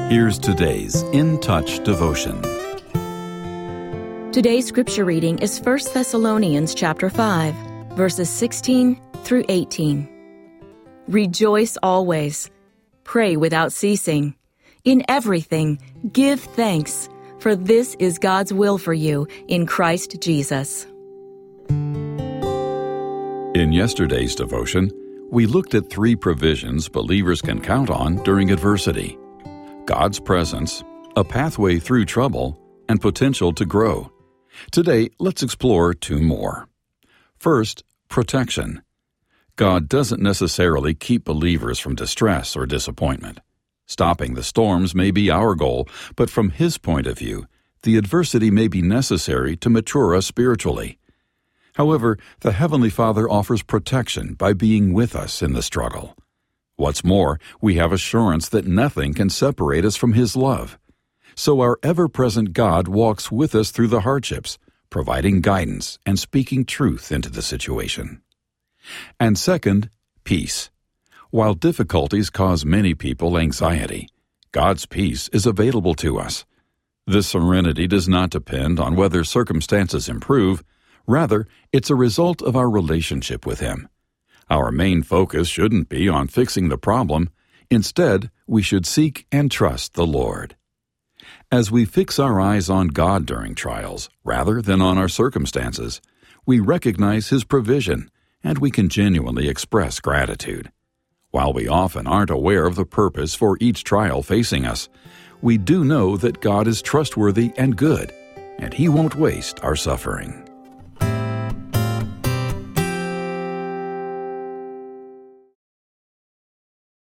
Here's today's In Touch devotion. Today's scripture reading is 1 Thessalonians chapter 5, verses 16 through 18. Rejoice always. Pray without ceasing. In everything, give thanks, for this is God's will for you in Christ Jesus. In yesterday's devotion, we looked at 3 provisions believers can count on during adversity: God's presence, a pathway through trouble, and potential to grow. Today, let's explore 2 more. First, protection. God doesn't necessarily keep believers from distress or disappointment. Stopping the storms may be our goal, but from His point of view, the adversity may be necessary to mature us spiritually. However, the Heavenly Father offers protection by being with us in the struggle. What's more, we have assurance that nothing can separate us from His love. So our ever-present God walks with us through the hardships, providing guidance and speaking truth into the situation. And second, peace. While difficulties cause many people anxiety, God's peace is available to us. This serenity does not depend on whether circumstances improve. Rather, it's a result of our relationship with Him. Our main focus shouldn't be on fixing the problem. Instead, we should seek and trust the Lord. As we fix our eyes on God during trials, rather than on our circumstances, we recognize His provision, and we can genuinely express gratitude. While we often aren't aware of the purpose for each trial facing us, we do know that God is trustworthy and good, and He won't waste our suffering.